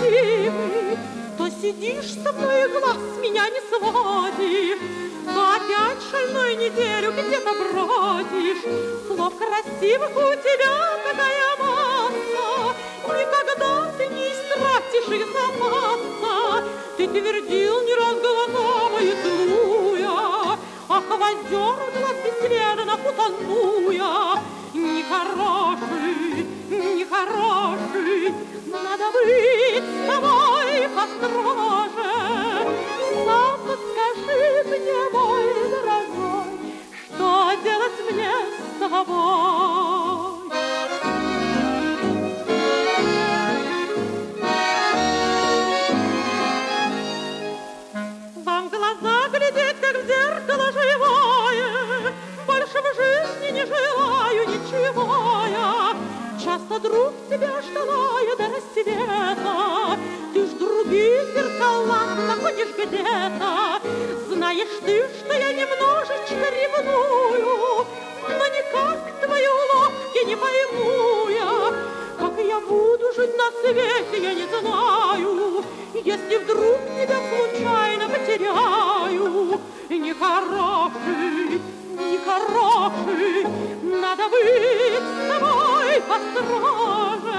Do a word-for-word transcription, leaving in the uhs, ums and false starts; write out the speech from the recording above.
красивый, то сидишь со мной и глаз с меня не сводишь, то опять шальную неделю где-то бродишь. Слов красивых у тебя такая масса, никогда ты не истратишь их запаса. Ты твердил не раз глаза мои целуя, ах, в озер глаз бесследно утонуя. Нехороший, нехороший, надо быть с тобой построже. Сам скажи мне, мой дорогой, что делать мне с тобой? Вам в глаза глядеть, как в зеркало живое, больше в жизни не желаю ничего я. Часто друг тебя ждала я до рассвета, ты ж другие зеркала находишь где-то. Знаешь ты, что я немножечко ревную, но никак твои уловки не пойму я. Как я буду жить на свете, я не знаю, если вдруг тебя случайно потеряю. Нехороший, нехороший, надо быть с тобой построже.